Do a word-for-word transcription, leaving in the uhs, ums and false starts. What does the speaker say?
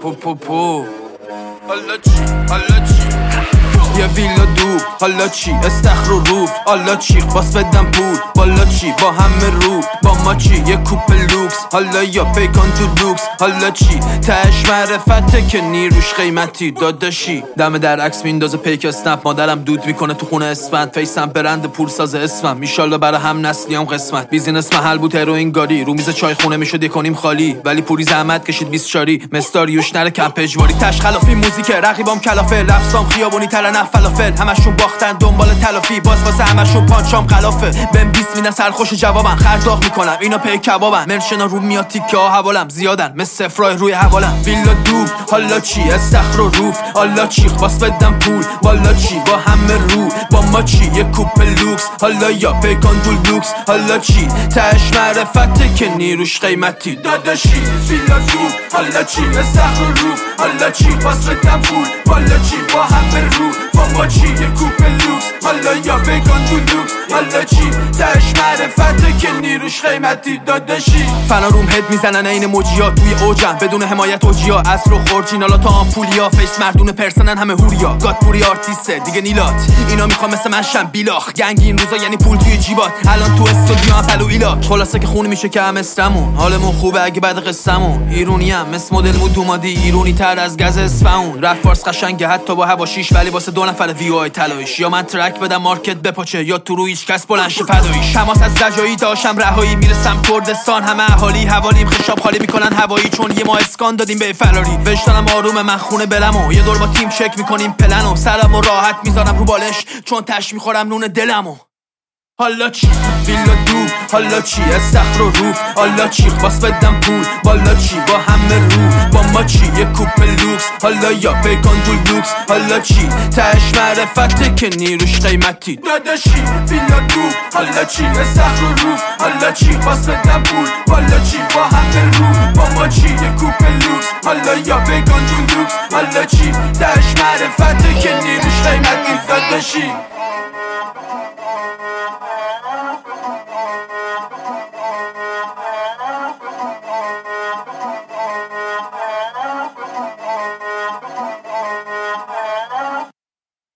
پو پو پو حالا چی حالا چی یه ویلا دور حالا چی استخر و روف حالا چی باس بدم پول بالا چی با همه رو با ما چی یه کوپ لوکس حالا یا پیکان تو لوکس حالا چی تهش معرفته که نیروش قیمتی داداشی دم در عکس میندازه پیک اسنپ مادرم دود میکنه تو خونه اسفند فیسم برند پول ساز اسمم ایشالله برای هم نسلیام قسمت بیزینس محل بود هروئین گاری رو میز چای خونه میشد یکنیم خالی ولی پوری زحمت کشید بیست شاری مستاریوش نره کمپ اجباری تش خلافی موزیک رقیبام کلافه لفظام خیابونی ترنه فلافل همشون باختن دنبال تلافی باز واسه همشون پانچام خلافه بهم بیست میدن سرخوش جوابم خرداغ میکنم اینا پی کبابن مرشنا رو میاد تیکه ها حوالم زیادن مثل سفرای روی حوالم ویلا دوب حالا چی استخر و روف حالا چی باس بدم پول بالا چی با همه رو با ما چی یه کوپ لوکس حالا یا پیکان دو لوکس حالا چی تهش معرفته که نیروش قیمتی داداشی ویلا دوب حالا چی استخر و روف حالا چی باس بدم پول بالا چی با همه رو با ما چی یه کوپ لوکس حالا یا پیکان دو لوکس حالا چی تهش معرفته که نیروش قیمتی داداشی فنا روم هد میزنن این موجیا توی اوجم بدون حمایت اوجیا اصل و خورجینالا تا آمپولیا فیس مردون پرسنن همه هوریا گادپوری آرتیسته دیگه نیلات اینا میخوام مثل من شم بیلاخ گنگ این روزا یعنی پول توی جیبات الان تو استودیو هم پلو ایلاک خلاصه که خون میشه که هم استمون حالمون خوبه اگه بعد قصمون ایرونی ام مثل مدل مود اومدی ایرونی تر از گز اصفهون رپ فارس قشنگه حتی با هواشیش ولی واسه دو نفر وی او آی طلاییش یا من ترک بدم مارکت بپاچه یا تو رو هیچ کس بلنش فداییش تماس از زجایی داشم رهایی میرسم کردستان همه اهالی حوالیم خشاب خالی میکنن هوایی چون یه ما اسکان دادیم به فراری وجدانم آرومه من خونه بلمو یه دور با تیم چک میکنیم پلنو سرمو راحت میذارم رو بالش چون تش میخورم نون دلمو حالا چی ویلا دوب حالا چی استخر و روف حالا چی باس بدم پول بالا چی با همه رو با ما چی یه کوپ لوکس حالا یا پیکان دو لوکس حالا چی تهش معرفته که نیروش قیمتی داداشی ویلا دوب حالا چی استخر و روف حالا چی باس بدم پول بالا چی با همه رو با ما چی یه کوپ لوکس حالا یا پیکان دو لوکس حالا چی تهش معرفته که نیروش قیمتی داداشی